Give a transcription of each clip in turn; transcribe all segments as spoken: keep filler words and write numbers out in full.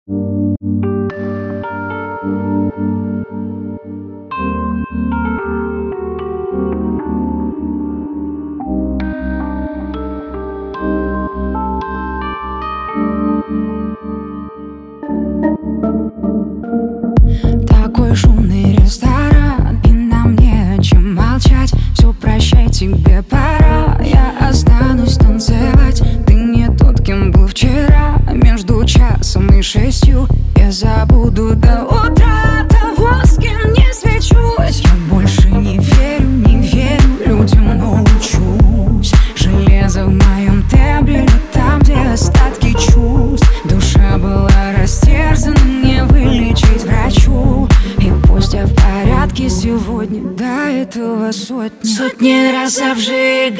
Такой шумный ресторан, и нам не о чем молчать. Все, прощай, тебе пора. Я останусь танцевать. Ты не тот, кем был вчера. Между часом и шестью я забуду до утра того, с кем не свечусь. Я больше не верю, не верю людям, но учусь. Железо в моем тембре, там, где остатки чувств. Душа была растерзана, не вылечить врачу. И пусть я в порядке сегодня, до этого сотни Сотни раз обжигалась,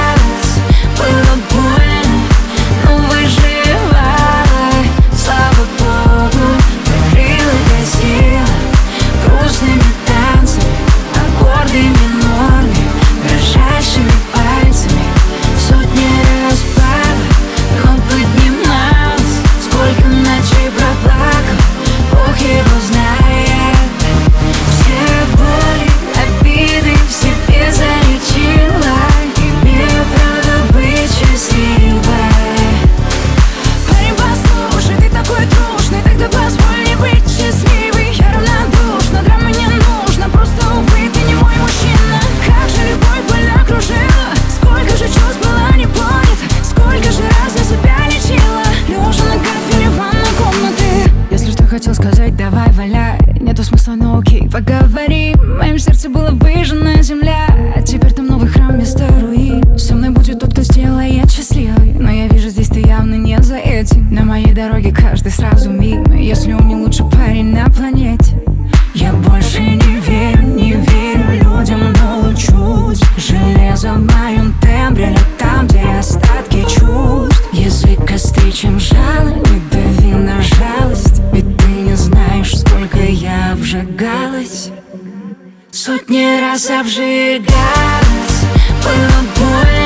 было больно, но выживала. Слава Богу, закрыла, гасила грустными танцами, аккорды минорные, дрожащими пальцами. Сотни раз падала, но поднималась. Сколько ночей проплакала, Бог его знает. Все боли, обиды в себе залечила. Имею право быть счастливой. Парень, послушай, ты такой трушный, тогда позволь мне быть счастливой. Я равнодушна, драмы не нужно, просто, увы, ты не мой мужчина. Как же любовь боль окружила, сколько же чувств было не понято, сколько же раз я себя лечила, лежа на кафеле ванной комнаты. Если что хотел сказать, давай валяй. Нету смысла, но окей, поговори. В моем сердце была выжжена земля, а теперь там новый храм вместо руин. Со мной будет тот, кто сделает счастливой, но я вижу, здесь ты явно не за этим. На моей дороге каждый сразу мимо, если он не лучший парень на планете. Я больше не верю, не верю людям, но учусь. Железо в моем тембре, лед там, где остатки чувств. Язык острее, чем жало, не дави на жалость, ведь ты не знаешь, сколько я обжигалась. Сотни раз обжигалась, было больно.